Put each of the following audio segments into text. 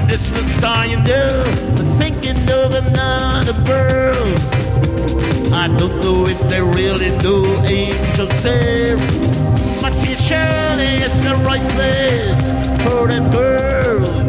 distant star, you know, thinking of another world. I don't know if they really know angels there, but it surely is the right place for them girls.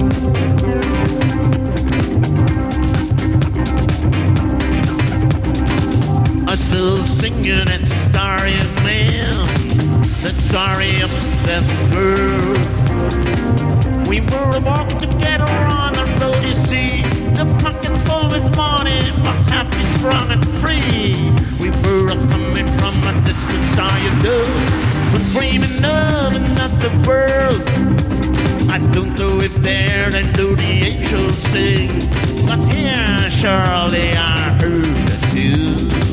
I'm still singing that starry man, that story of that girl. We were walking together on the road, you see, the pocket full with money, but happy, strong and free. We were coming from a distant star, you know, but dreaming of another world. I don't know if there and do the angels sing, but here surely I heard the tune.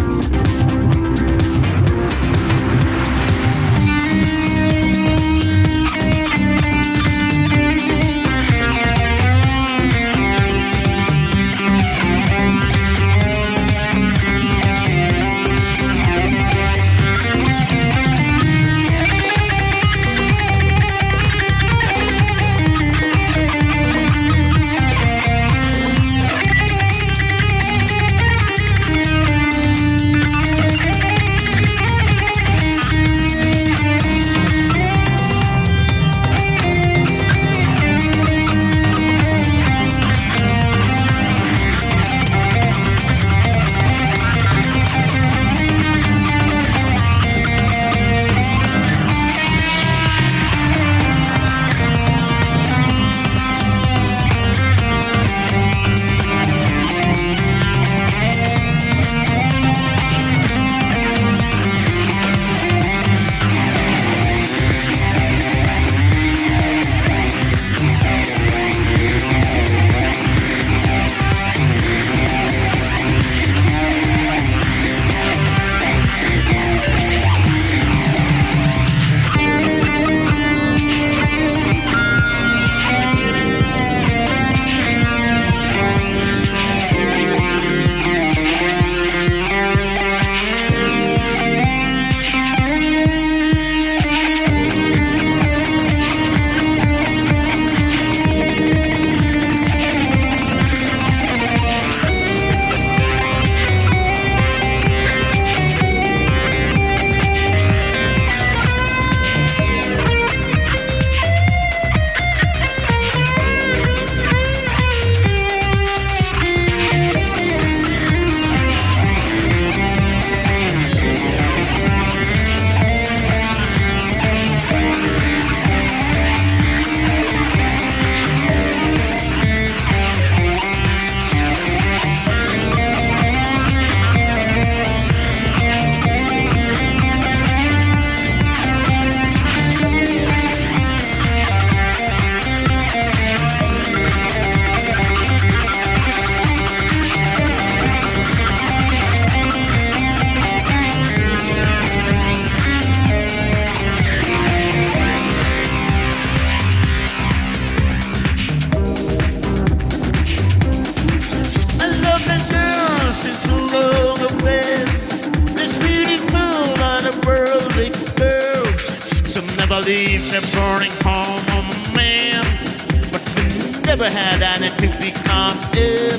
Leave the burning home of a man, but we never had anything to become in.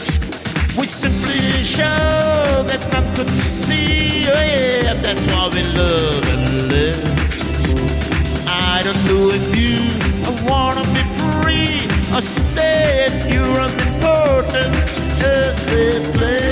We simply show that none could see. Oh yeah, that's why we love and live. I don't know if you wanna be free or stay at your unimportant as they play.